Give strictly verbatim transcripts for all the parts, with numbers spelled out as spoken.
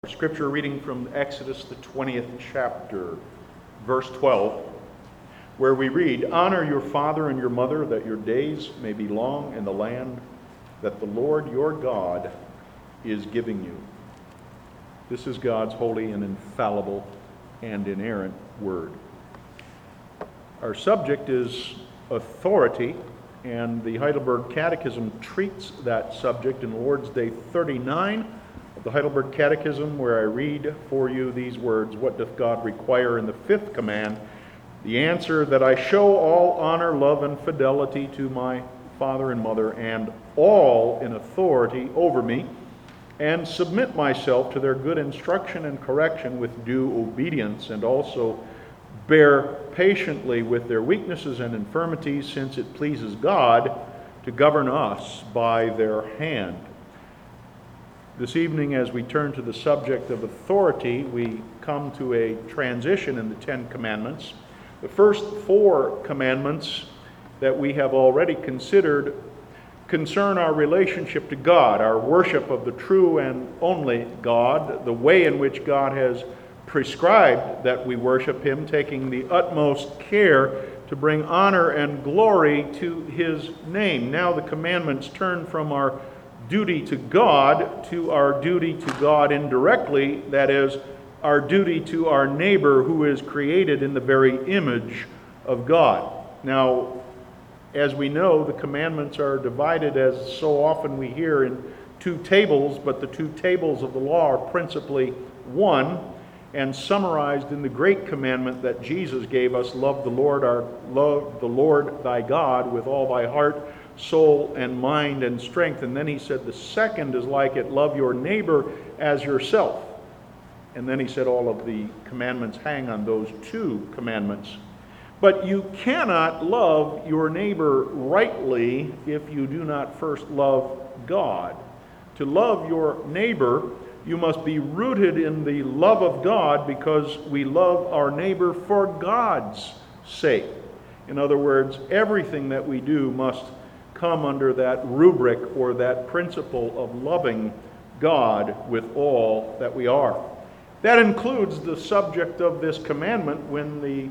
Scripture reading from Exodus, the twentieth chapter, verse twelve, where we read, "Honor your father and your mother, that your days may be long in the land that the Lord your God is giving you." This is God's holy and infallible and inerrant word. Our subject is authority, and the Heidelberg Catechism treats that subject in Lord's Day thirty-nine of the Heidelberg Catechism, where I read for you these words: "What doth God require in the fifth command? The answer, that I show all honor, love, and fidelity to my father and mother, and all in authority over me, and submit myself to their good instruction and correction with due obedience, and also bear patiently with their weaknesses and infirmities, since it pleases God to govern us by their hand." This evening, as we turn to the subject of authority, we come to a transition in the Ten Commandments. The first four commandments that we have already considered concern our relationship to God, our worship of the true and only God, the way in which God has prescribed that we worship Him, taking the utmost care to bring honor and glory to His name. Now the commandments turn from our duty to God to our duty to God indirectly, that is, our duty to our neighbor who is created in the very image of God. Now, as we know, the commandments are divided, as so often we hear, in two tables, but the two tables of the law are principally one, and summarized in the great commandment that Jesus gave us: love the Lord our love the Lord thy God with all thy heart, soul, and mind, and strength. And then he said the second is like it: love your neighbor as yourself. And then he said all of the commandments hang on those two commandments. But you cannot love your neighbor rightly if you do not first love God. To love your neighbor, you must be rooted in the love of God, because we love our neighbor for God's sake. In other words, everything that we do must come under that rubric or that principle of loving God with all that we are. That includes the subject of this commandment when the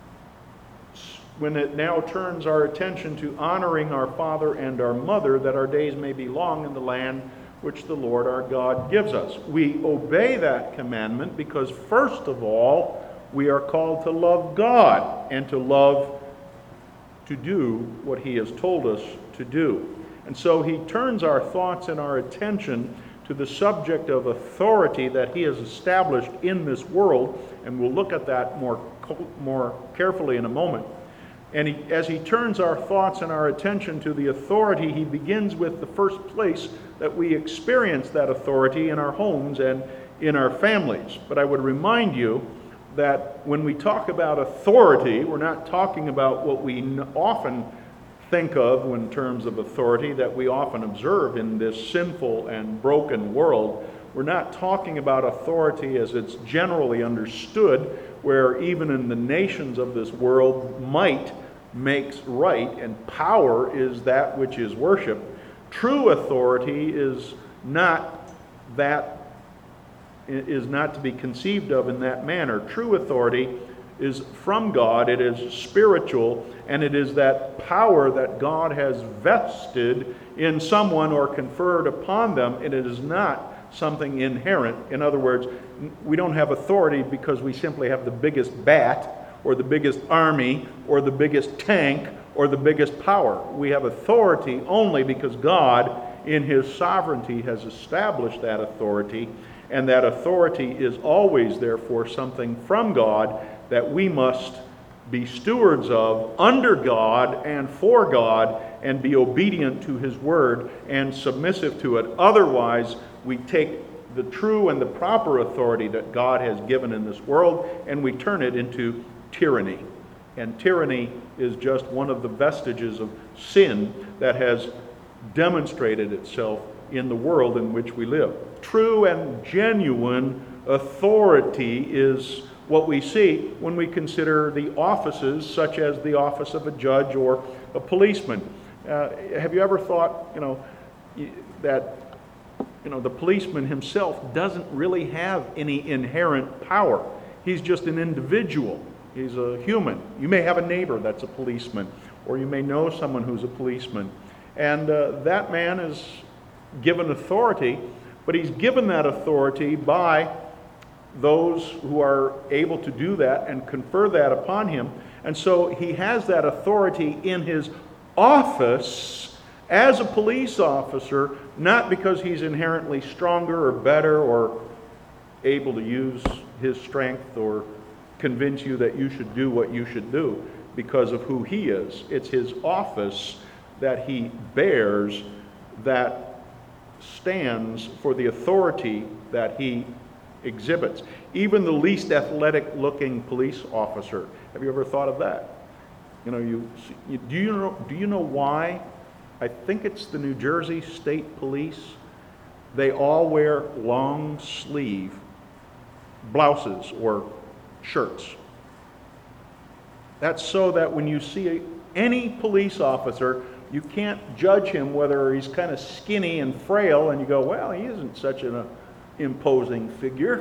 when it now turns our attention to honoring our father and our mother, that our days may be long in the land which the Lord our God gives us. We obey that commandment because, first of all, we are called to love God and to love to do what He has told us to do. And so He turns our thoughts and our attention to the subject of authority that He has established in this world, and we'll look at that more, more carefully in a moment. And he, as He turns our thoughts and our attention to the authority, He begins with the first place that we experience that authority: in our homes and in our families. But I would remind you that when we talk about authority, we're not talking about what we often think of in terms of authority that we often observe in this sinful and broken world. We're not talking about authority as it's generally understood, where even in the nations of this world, might makes right and power is that which is worship. True authority is not that is not to be conceived of in that manner. True authority is from God, it is spiritual, and it is that power that God has vested in someone or conferred upon them, and it is not something inherent. In other words, we don't have authority because we simply have the biggest bat, or the biggest army, or the biggest tank, or the biggest power. We have authority only because God, in His sovereignty, has established that authority, and that authority is always, therefore, something from God that we must be stewards of under God and for God, and be obedient to His word and submissive to it. Otherwise, we take the true and the proper authority that God has given in this world, and we turn it into tyranny. And tyranny is just one of the vestiges of sin that has demonstrated itself in the world in which we live. True and genuine authority is what we see when we consider the offices, such as the office of a judge or a policeman. Uh, have you ever thought, you know, that you know, the policeman himself doesn't really have any inherent power. He's just an individual. He's a human. You may have a neighbor that's a policeman, or you may know someone who's a policeman. And uh, that man is given authority, but he's given that authority by those who are able to do that and confer that upon him. And so he has that authority in his office as a police officer, not because he's inherently stronger or better or able to use his strength or convince you that you should do what you should do because of who he is. It's his office that he bears that stands for the authority that he exhibits. Even the least athletic looking police officer. Have you ever thought of that? You know, you, you do you know do you know why? I think it's the New Jersey State Police. They all wear long sleeve blouses or shirts. That's so that when you see any police officer, you can't judge him whether he's kind of skinny and frail and you go, well, he isn't such an uh, imposing figure.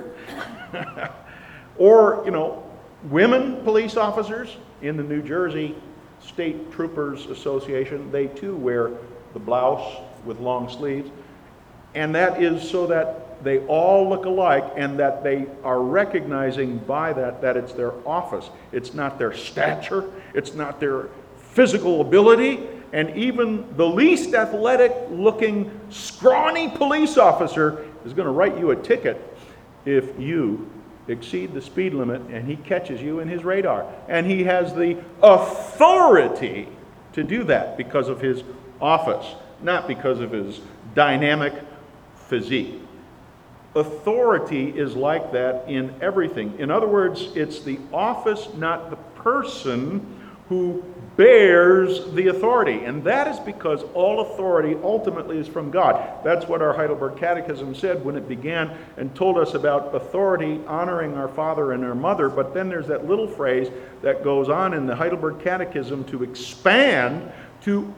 Or, you know, women police officers in the New Jersey State Troopers Association, they too wear the blouse with long sleeves. And that is so that they all look alike and that they are recognizing by that that it's their office. It's not their stature. It's not their physical ability. And even the least athletic looking scrawny police officer is going to write you a ticket if you exceed the speed limit and he catches you in his radar. And he has the authority to do that because of his office, not because of his dynamic physique. Authority is like that in everything. In other words, it's the office, not the person, who bears the authority. And that is because all authority ultimately is from God. That's what our Heidelberg Catechism said when it began and told us about authority, honoring our father and our mother. But then there's that little phrase that goes on in the Heidelberg Catechism to expand to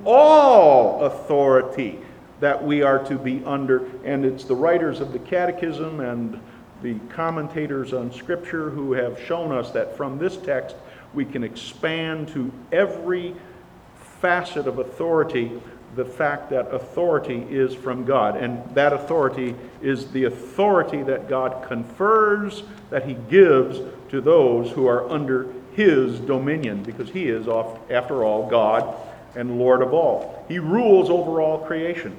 all authority that we are to be under. And it's the writers of the Catechism and the commentators on Scripture who have shown us that from this text we can expand to every facet of authority the fact that authority is from God. And that authority is the authority that God confers, that he gives to those who are under his dominion, because he is, after all, God and Lord of all. He rules over all creation.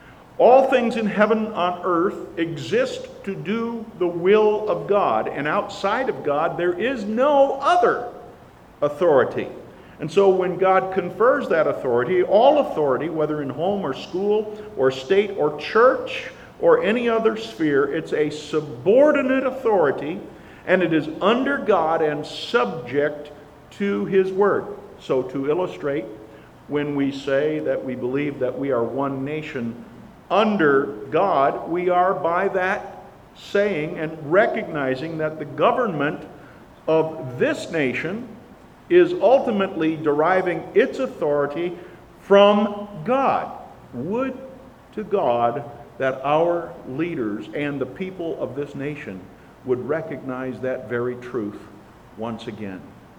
All things in heaven on earth exist to do the will of God, and outside of God there is no other authority. And so when God confers that authority, all authority, whether in home or school or state or church or any other sphere, it's a subordinate authority, and it is under God and subject to his word. So to illustrate, when we say that we believe that we are one nation under God, we are by that saying and recognizing that the government of this nation is ultimately deriving its authority from God. Would to God that our leaders and the people of this nation would recognize that very truth once again.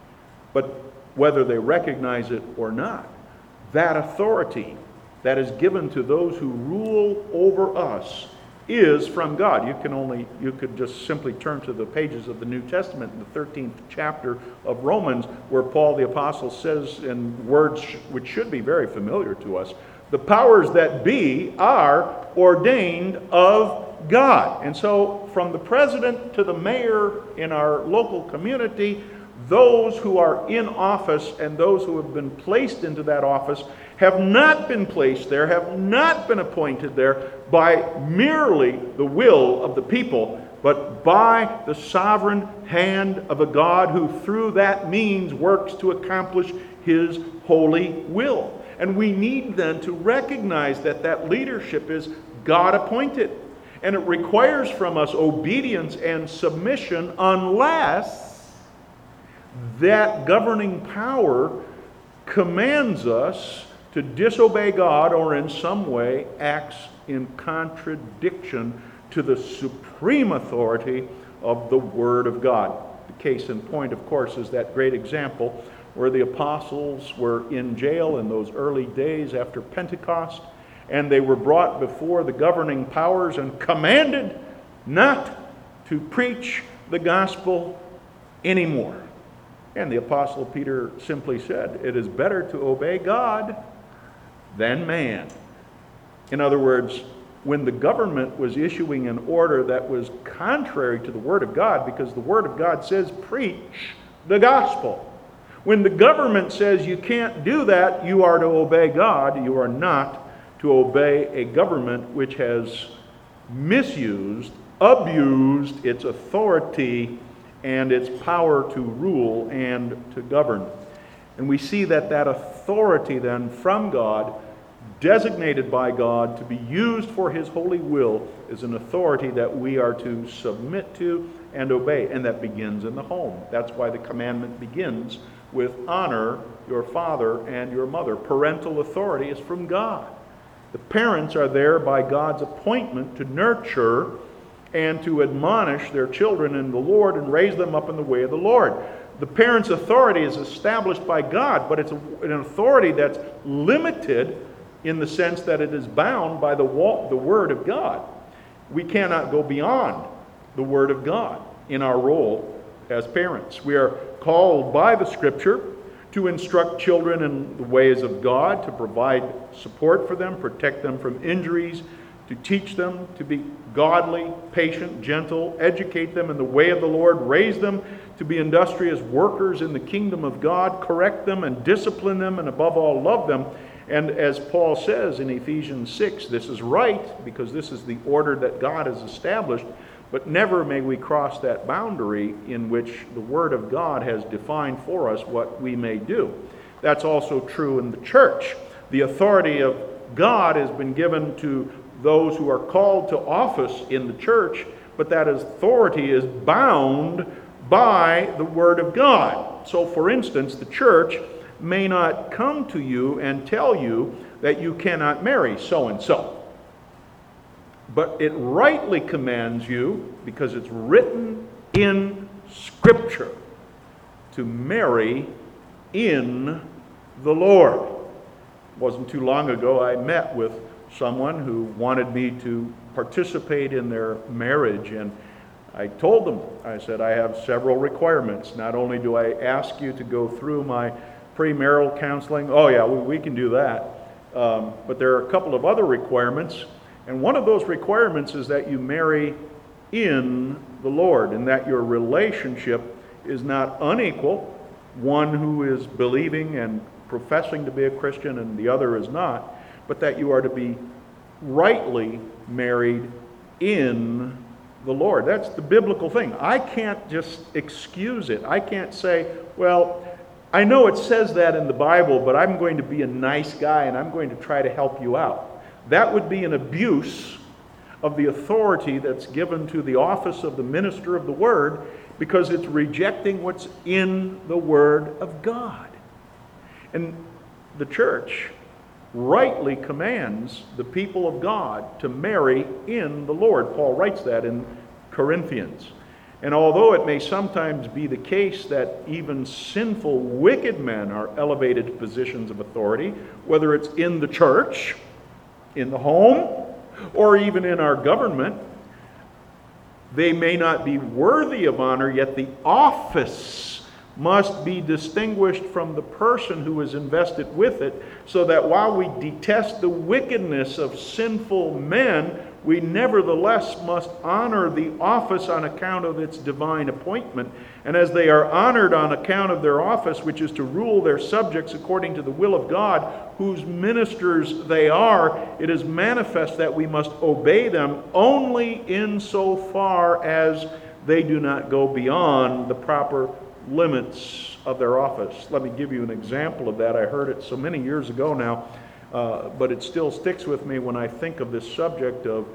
But whether they recognize it or not, that authority that is given to those who rule over us is from God. You can only, you could just simply turn to the pages of the New Testament in the thirteenth chapter of Romans, where Paul the Apostle says in words which should be very familiar to us, the powers that be are ordained of God. And so from the president to the mayor in our local community, those who are in office and those who have been placed into that office have not been placed there, have not been appointed there by merely the will of the people, but by the sovereign hand of a God who through that means works to accomplish his holy will. And we need then to recognize that that leadership is God appointed. And it requires from us obedience and submission unless that governing power commands us to disobey God or in some way acts in contradiction to the supreme authority of the Word of God. The case in point, of course, is that great example where the apostles were in jail in those early days after Pentecost, and they were brought before the governing powers and commanded not to preach the gospel anymore. And the apostle Peter simply said, it is better to obey God than man. In other words, when the government was issuing an order that was contrary to the Word of God, because the Word of God says, preach the gospel. When the government says you can't do that, you are to obey God. You are not to obey a government which has misused, abused its authority and its power to rule and to govern. And we see that that authority then from God, designated by God to be used for His holy will, is an authority that we are to submit to and obey. And that begins in the home. That's why the commandment begins with honor your father and your mother. Parental authority is from God. The parents are there by God's appointment to nurture and to admonish their children in the Lord and raise them up in the way of the Lord. The parent's authority is established by God, but it's an authority that's limited in the sense that it is bound by the the Word of God. We cannot go beyond the Word of God in our role as parents. We are called by the Scripture to instruct children in the ways of God, to provide support for them, protect them from injuries, to teach them to be godly, patient, gentle, educate them in the way of the Lord, raise them to be industrious workers in the kingdom of God, correct them and discipline them, and above all, love them. And as Paul says in Ephesians six, this is right because this is the order that God has established, but never may we cross that boundary in which the Word of God has defined for us what we may do. That's also true in the church. The authority of God has been given to those who are called to office in the church, but that authority is bound by the Word of God. So, for instance, the church may not come to you and tell you that you cannot marry so-and-so. But it rightly commands you, because it's written in Scripture, to marry in the Lord. It wasn't too long ago I met with someone who wanted me to participate in their marriage, and I told them, I said, I have several requirements. Not only do I ask you to go through my premarital counseling, oh yeah, we, we can do that, um, but there are a couple of other requirements, and one of those requirements is that you marry in the Lord, and that your relationship is not unequal, one who is believing and professing to be a Christian and the other is not, but that you are to be rightly married in the Lord. That's the biblical thing. I can't just excuse it. I can't say, well, I know it says that in the Bible, but I'm going to be a nice guy and I'm going to try to help you out. That would be an abuse of the authority that's given to the office of the minister of the Word, because it's rejecting what's in the Word of God. And the church rightly commands the people of God to marry in the Lord. Paul writes that in Corinthians. And although it may sometimes be the case that even sinful, wicked men are elevated to positions of authority, whether it's in the church, in the home, or even in our government, they may not be worthy of honor, yet the office must be distinguished from the person who is invested with it, so that while we detest the wickedness of sinful men, we nevertheless must honor the office on account of its divine appointment. And as they are honored on account of their office, which is to rule their subjects according to the will of God, whose ministers they are, it is manifest that we must obey them only insofar as they do not go beyond the proper limits of their office. Let me give you an example of that. I heard it so many years ago now, uh, but it still sticks with me when I think of this subject of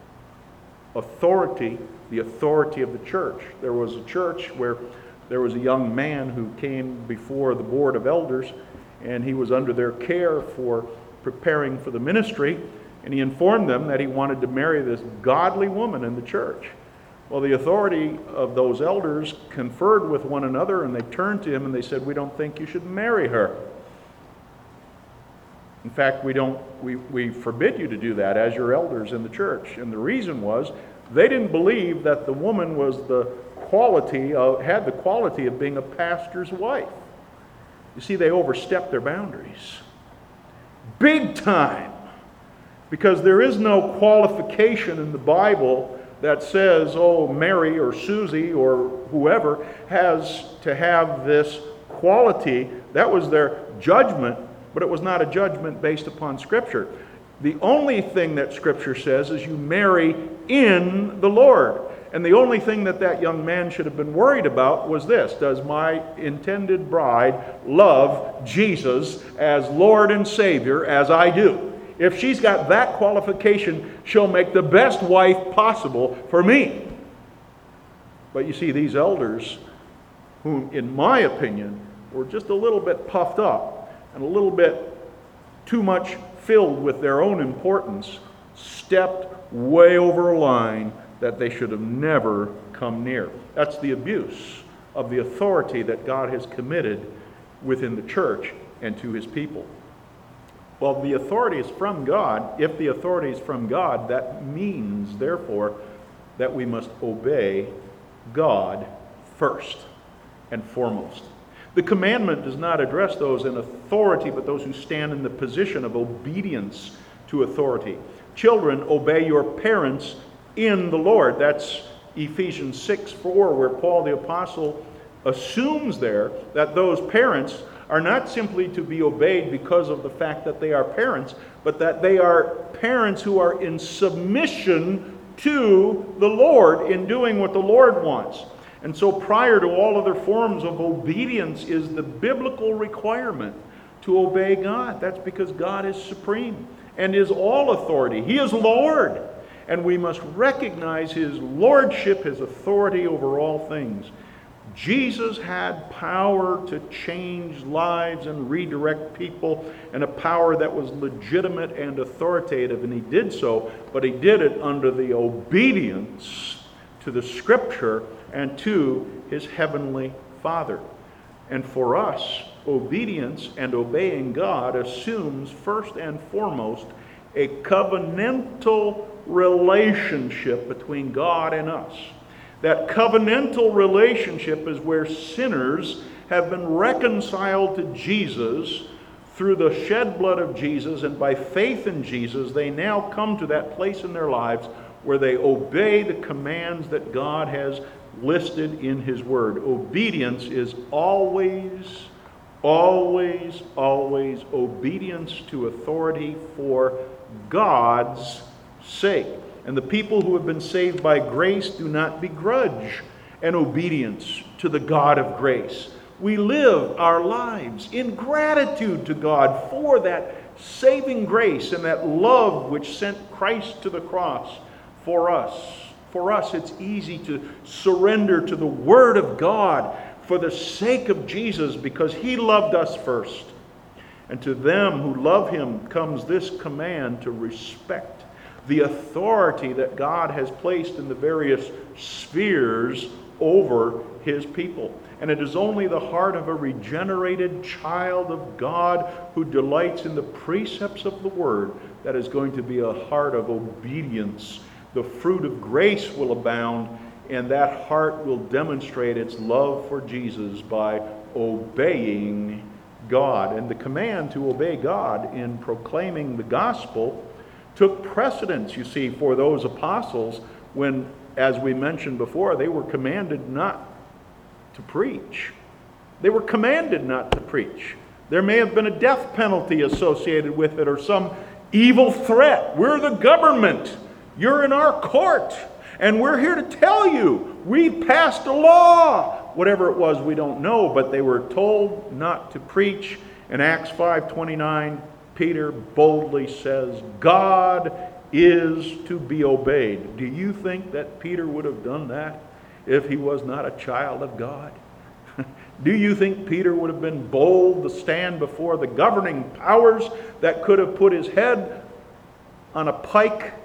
authority, the authority of the church. There was a church where there was a young man who came before the board of elders, and he was under their care for preparing for the ministry, and he informed them that he wanted to marry this godly woman in the church. Well, the authority of those elders conferred with one another, and they turned to him and they said, "We don't think you should marry her. In fact, we don't. We, we forbid you to do that as your elders in the church." And the reason was they didn't believe that the woman was the quality of, had the quality of being a pastor's wife. You see, they overstepped their boundaries. Big time. Because there is no qualification in the Bible that says, oh, Mary or Susie or whoever has to have this quality. That was their judgment, but it was not a judgment based upon Scripture. The only thing that Scripture says is you marry in the Lord. And the only thing that that young man should have been worried about was this: does my intended bride love Jesus as Lord and Savior as I do? If she's got that qualification, she'll make the best wife possible for me. But you see, these elders, who in my opinion were just a little bit puffed up and a little bit too much filled with their own importance, stepped way over a line that they should have never come near. That's the abuse of the authority that God has committed within the church and to his people. Well, the authority is from God. If the authority is from God, that means, therefore, that we must obey God first and foremost. The commandment does not address those in authority, but those who stand in the position of obedience to authority. Children, obey your parents in the Lord. That's Ephesians six four, where Paul the Apostle assumes there that those parents are not simply to be obeyed because of the fact that they are parents, but that they are parents who are in submission to the Lord in doing what the Lord wants. And so prior to all other forms of obedience is the biblical requirement to obey God. That's because God is supreme and is all authority. He is Lord. And we must recognize his lordship, his authority over all things. Jesus had power to change lives and redirect people, and a power that was legitimate and authoritative, and he did so, but he did it under the obedience to the Scripture and to his heavenly Father. And for us, obedience and obeying God assumes first and foremost a covenantal relationship between God and us. That covenantal relationship is where sinners have been reconciled to Jesus through the shed blood of Jesus, and by faith in Jesus, they now come to that place in their lives where they obey the commands that God has listed in his word. Obedience is always, always, always obedience to authority for God's sake. And the people who have been saved by grace do not begrudge an obedience to the God of grace. We live our lives in gratitude to God for that saving grace and that love which sent Christ to the cross for us. For us, it's easy to surrender to the Word of God for the sake of Jesus, because he loved us first. And to them who love him comes this command to respect the authority that God has placed in the various spheres over his people. And it is only the heart of a regenerated child of God who delights in the precepts of the Word that is going to be a heart of obedience. The fruit of grace will abound, and that heart will demonstrate its love for Jesus by obeying God. And the command to obey God in proclaiming the gospel took precedence, you see, for those apostles when, as we mentioned before, they were commanded not to preach. They were commanded not to preach. There may have been a death penalty associated with it or some evil threat. We're the government. You're in our court. And we're here to tell you we passed a law. Whatever it was, we don't know, but they were told not to preach. In Acts five twenty-nine, Peter boldly says, God is to be obeyed. Do you think that Peter would have done that if he was not a child of God? Do you think Peter would have been bold to stand before the governing powers that could have put his head on a pike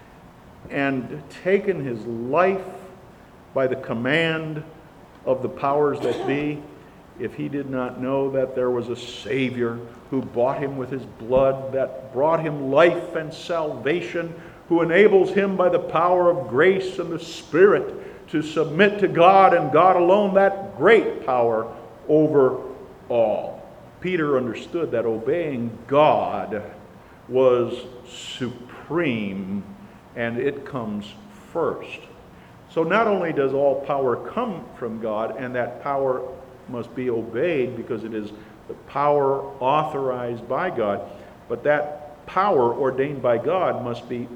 and taken his life by the command of the powers that be, if he did not know that there was a Savior who bought him with his blood, that brought him life and salvation, who enables him by the power of grace and the Spirit to submit to God and God alone, that great power over all? Peter understood that obeying God was supreme, and it comes first. So not only does all power come from God, and that power must be obeyed because it is the power authorized by God, but that power ordained by God must be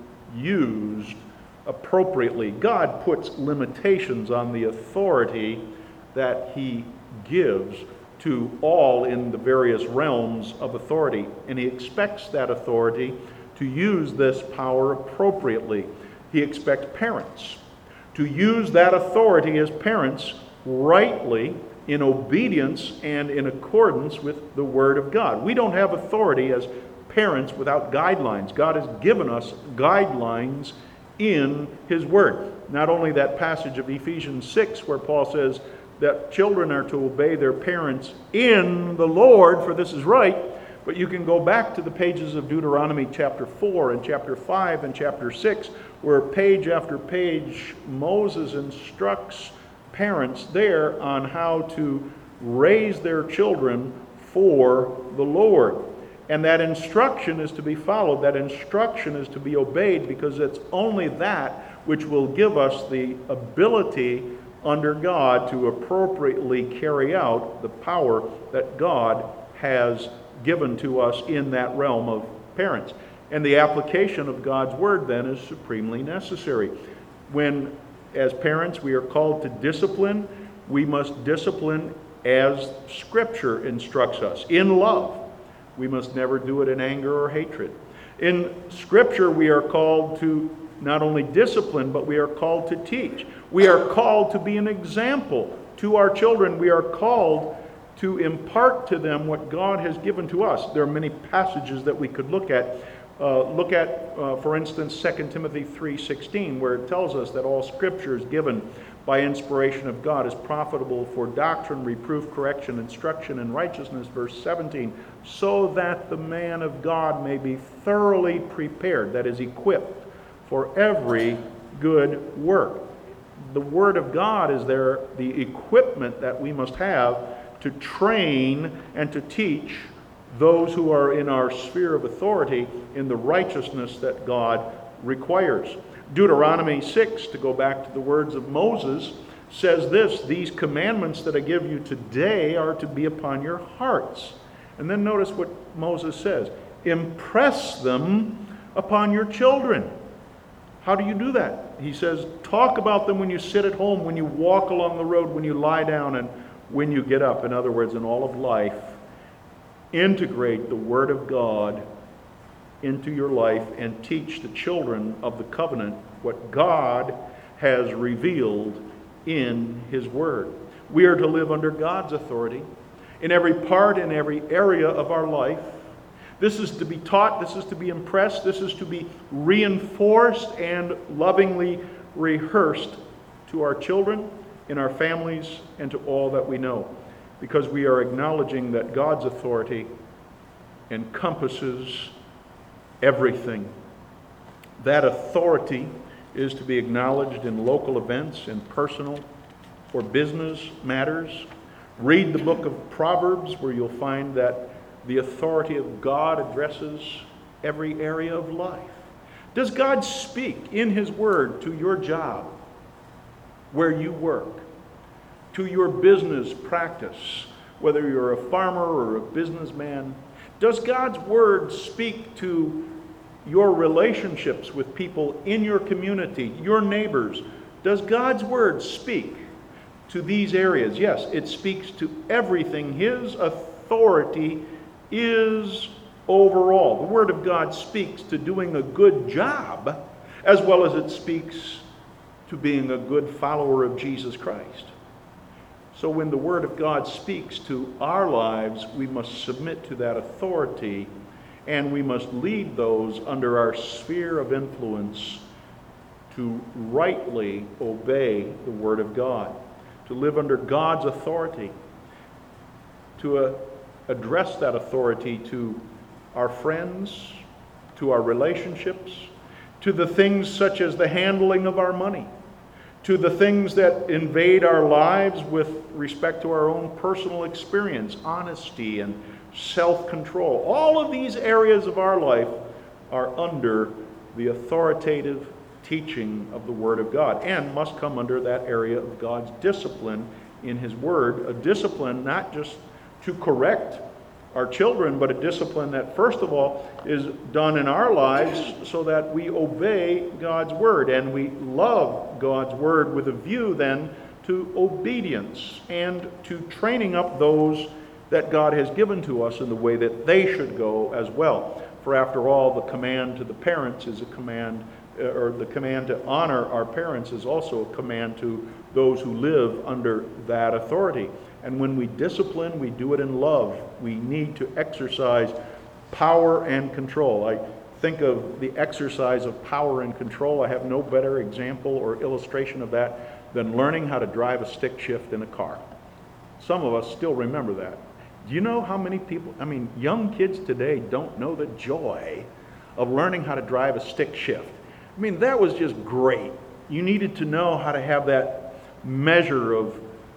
used appropriately. God puts limitations on the authority that He gives to all in the various realms of authority, and He expects that authority to use this power appropriately. He expects parents to use that authority as parents rightly, in obedience and in accordance with the Word of God. We don't have authority as parents without guidelines. God has given us guidelines in His Word. Not only that passage of Ephesians six where Paul says that children are to obey their parents in the Lord, for this is right, but you can go back to the pages of Deuteronomy chapter four and chapter five and chapter six, where page after page Moses instructs parents there on how to raise their children for the Lord. And that instruction is to be followed. That instruction is to be obeyed, because it's only that which will give us the ability under God to appropriately carry out the power that God has given to us in that realm of parents. And the application of God's Word then is supremely necessary. When, as parents, we are called to discipline, we must discipline as Scripture instructs us, in love. We must never do it in anger or hatred. In Scripture, we are called to not only discipline, but we are called to teach. We are called to be an example to our children. We are called to impart to them what God has given to us. There are many passages that we could look at. Uh, look at, uh, for instance, Second Timothy three sixteen, where it tells us that all Scripture is given by inspiration of God, is profitable for doctrine, reproof, correction, instruction, and righteousness. Verse seventeen, so that the man of God may be thoroughly prepared, that is, equipped for every good work. The Word of God is there, the equipment that we must have to train and to teach those who are in our sphere of authority in the righteousness that God requires. Deuteronomy six, to go back to the words of Moses, says this: these commandments that I give you today are to be upon your hearts. And then notice what Moses says: impress them upon your children. How do you do that? He says, talk about them when you sit at home, when you walk along the road, when you lie down, and when you get up. In other words, in all of life, integrate the Word of God into your life and teach the children of the covenant what God has revealed in His Word. We are to live under God's authority in every part, in every area of our life. This is to be taught, this is to be impressed, this is to be reinforced and lovingly rehearsed to our children, in our families, and to all that we know. Because we are acknowledging that God's authority encompasses everything. That authority is to be acknowledged in local events, in personal or business matters. Read the book of Proverbs, where you'll find that the authority of God addresses every area of life. Does God speak in His Word to your job, where you work, to your business practice, whether you're a farmer or a businessman? Does God's Word speak to your relationships with people in your community, your neighbors? Does God's Word speak to these areas? Yes, it speaks to everything. His authority is overall. The Word of God speaks to doing a good job, as well as it speaks to being a good follower of Jesus Christ. So when the Word of God speaks to our lives, we must submit to that authority, and we must lead those under our sphere of influence to rightly obey the Word of God, to live under God's authority, to uh, address that authority to our friends, to our relationships, to the things such as the handling of our money, to the things that invade our lives with respect to our own personal experience, honesty and self-control. All of these areas of our life are under the authoritative teaching of the Word of God, and must come under that area of God's discipline in His Word, a discipline not just to correct our children, but a discipline that first of all is done in our lives so that we obey God's Word and we love God's Word, with a view then to obedience and to training up those that God has given to us in the way that they should go as well. For after all, the command to the parents is a command, or the command to honor our parents is also a command to those who live under that authority. And when we discipline, we do it in love. We need to exercise power and control. I think of the exercise of power and control. I have no better example or illustration of that than learning how to drive a stick shift in a car. Some of us still remember that. Do you know how many people, I mean, young kids today don't know the joy of learning how to drive a stick shift? I mean, that was just great. You needed to know how to have that measure of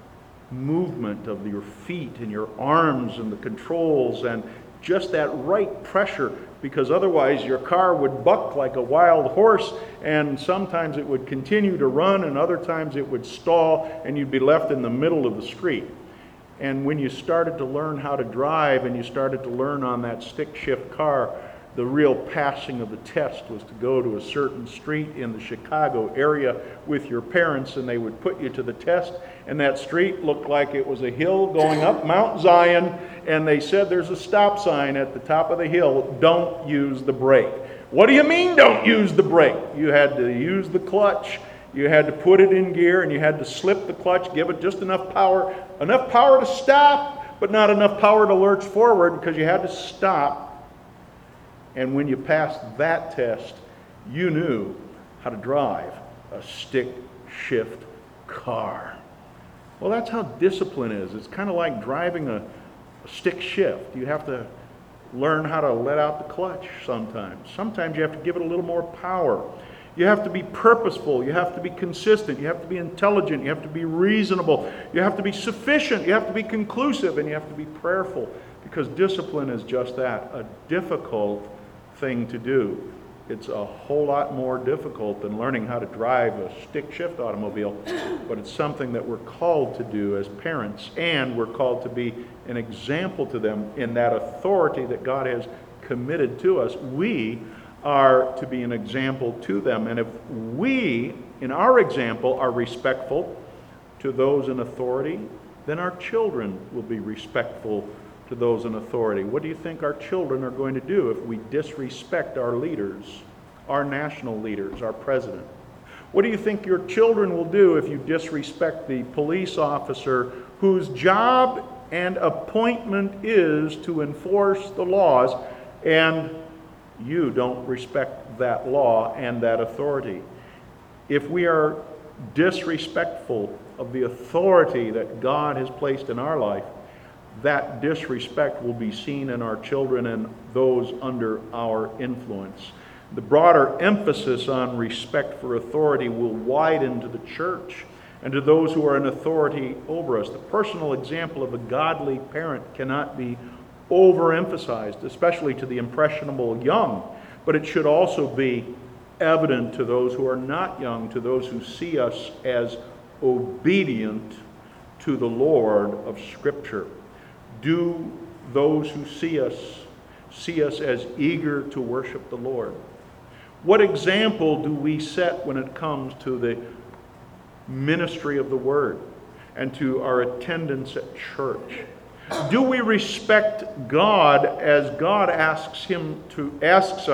movement of your feet and your arms and the controls and just that right pressure, because otherwise your car would buck like a wild horse, and sometimes it would continue to run and other times it would stall and you'd be left in the middle of the street. And when you started to learn how to drive and you started to learn on that stick shift car, the real passing of the test was to go to a certain street in the Chicago area with your parents, and they would put you to the test, and that street looked like it was a hill going up Mount Zion, and they said there's a stop sign at the top of the hill, don't use the brake. What do you mean don't use the brake? You had to use the clutch, you had to put it in gear, and you had to slip the clutch, give it just enough power, enough power to stop, but not enough power to lurch forward, because you had to stop. And when you passed that test, you knew how to drive a stick shift car. Well, that's how discipline is. It's kind of like driving a, a stick shift. You have to learn how to let out the clutch sometimes. Sometimes you have to give it a little more power. You have to be purposeful. You have to be consistent. You have to be intelligent. You have to be reasonable. You have to be sufficient. You have to be conclusive. And you have to be prayerful. Because discipline is just that, a difficult thing to do. It's a whole lot more difficult than learning how to drive a stick shift automobile, but it's something that we're called to do as parents, and we're called to be an example to them in that authority that God has committed to us. We are to be an example to them, and if we, in our example, are respectful to those in authority, then our children will be respectful to those in authority. What do you think our children are going to do if we disrespect our leaders, our national leaders, our president? What do you think your children will do if you disrespect the police officer whose job and appointment is to enforce the laws, and you don't respect that law and that authority? If we are disrespectful of the authority that God has placed in our life, that disrespect will be seen in our children and those under our influence. The broader emphasis on respect for authority will widen to the church and to those who are in authority over us. The personal example of a godly parent cannot be overemphasized, especially to the impressionable young, but it should also be evident to those who are not young, to those who see us as obedient to the Lord of Scripture. Do those who see us see us as eager to worship the Lord? What example do we set when it comes to the ministry of the Word and to our attendance at church? Do we respect God as God asks him to asks us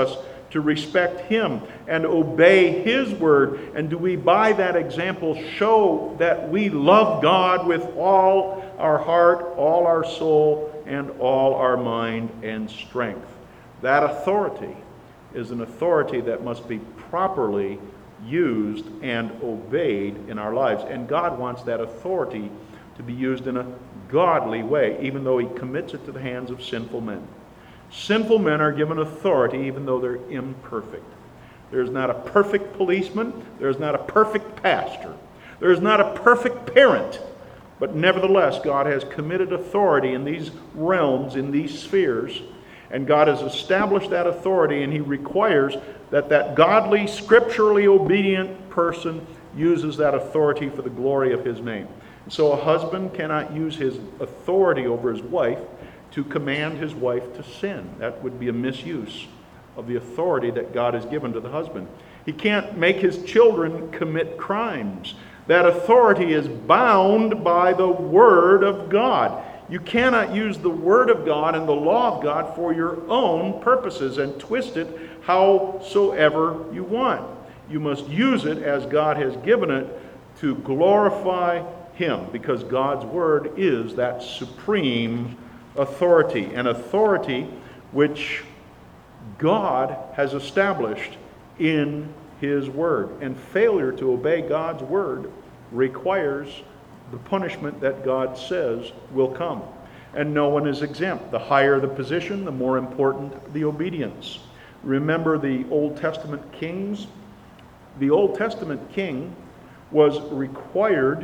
to respect Him and obey His word? And do we, by that example, show that we love God with all our heart, all our soul, and all our mind and strength? That authority is an authority that must be properly used and obeyed in our lives. And God wants that authority to be used in a godly way, even though He commits it to the hands of sinful men. Sinful men are given authority even though they're imperfect. There's not a perfect policeman. There's not a perfect pastor. There's not a perfect parent. But nevertheless, God has committed authority in these realms, in these spheres, and God has established that authority, and He requires that that godly, scripturally obedient person uses that authority for the glory of His name. So a husband cannot use his authority over his wife to command his wife to sin. That would be a misuse of the authority that God has given to the husband. He can't make his children commit crimes. That authority is bound by the Word of God. You cannot use the Word of God and the law of God for your own purposes and twist it howsoever you want. You must use it as God has given it to glorify Him, because God's Word is that supreme authority, an authority which God has established in His Word. And failure to obey God's Word requires the punishment that God says will come. And no one is exempt. The higher the position, the more important the obedience. Remember the Old Testament kings? The Old Testament king was required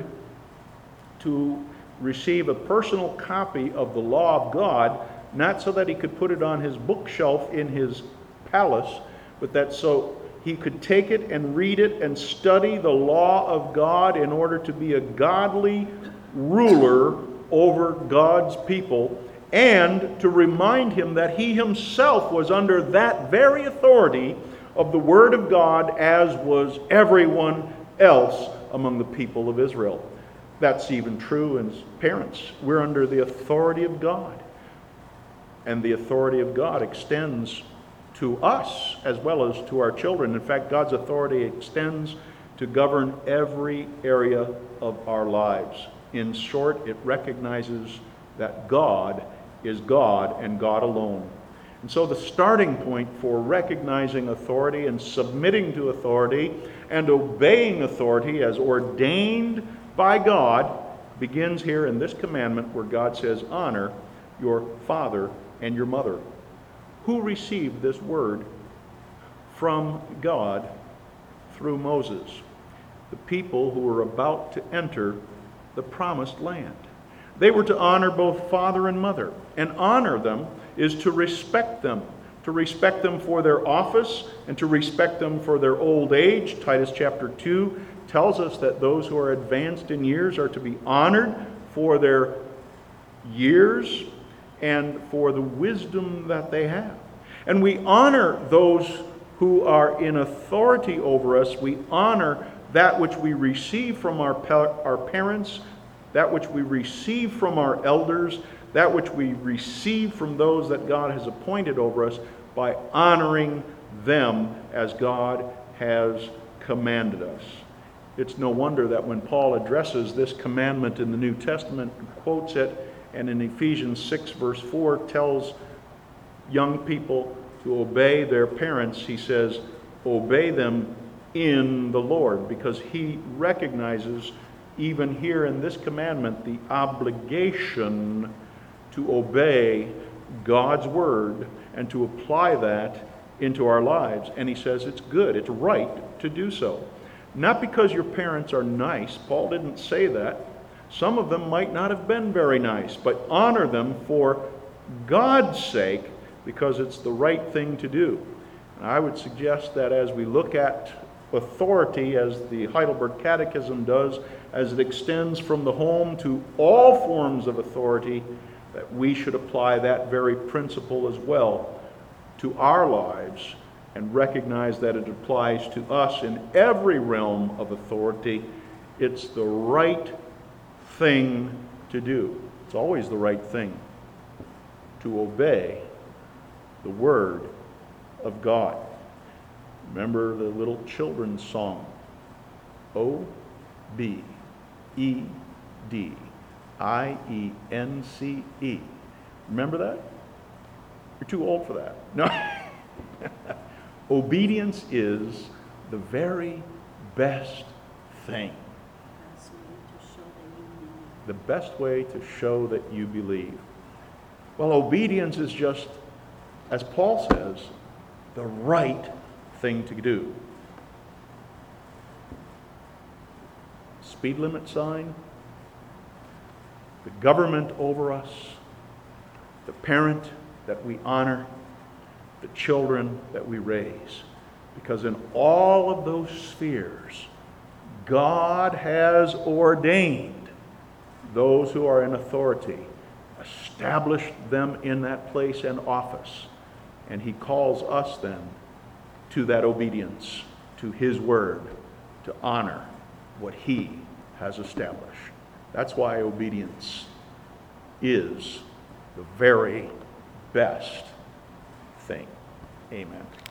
to receive a personal copy of the law of God, not so that he could put it on his bookshelf in his palace, but that so he could take it and read it and study the law of God in order to be a godly ruler over God's people, and to remind him that he himself was under that very authority of the Word of God, as was everyone else among the people of Israel. That's even true as parents. We're under the authority of God. And the authority of God extends to us as well as to our children. In fact, God's authority extends to govern every area of our lives. In short, it recognizes that God is God and God alone. And so the starting point for recognizing authority and submitting to authority and obeying authority as ordained by God begins here in this commandment, where God says, honor your father and your mother. Who received this word from God through Moses? The people who were about to enter the promised land. They were to honor both father and mother. And honor them is to respect them. To respect them for their office and to respect them for their old age. Titus chapter two tells us that those who are advanced in years are to be honored for their years and for the wisdom that they have. And we honor those who are in authority over us. We honor that which we receive from our, our parents, that which we receive from our elders, that which we receive from those that God has appointed over us, by honoring them as God has commanded us. It's no wonder that when Paul addresses this commandment in the New Testament, quotes it, and in Ephesians six verse four tells young people to obey their parents, he says, obey them in the Lord, because he recognizes even here in this commandment the obligation to obey God's word and to apply that into our lives. And he says it's good, it's right to do so. Not because your parents are nice. Paul didn't say that. Some of them might not have been very nice, but honor them for God's sake, because it's the right thing to do. And I would suggest that as we look at authority, as the Heidelberg Catechism does, as it extends from the home to all forms of authority, that we should apply that very principle as well to our lives and recognize that it applies to us in every realm of authority. It's the right thing to do. It's always the right thing to obey the Word of God. Remember the little children's song, O B E D I E N C E. Remember that? You're too old for that. No. Obedience is the very best thing. The best way to show that you believe. Well, obedience is just, as Paul says, the right thing to do. Speed limit sign, the government over us, the parent that we honor, the children that we raise. Because in all of those spheres, God has ordained those who are in authority, established them in that place and office. And he calls us then to that obedience, to his word, to honor what he has established. That's why obedience is the very best thing. Amen.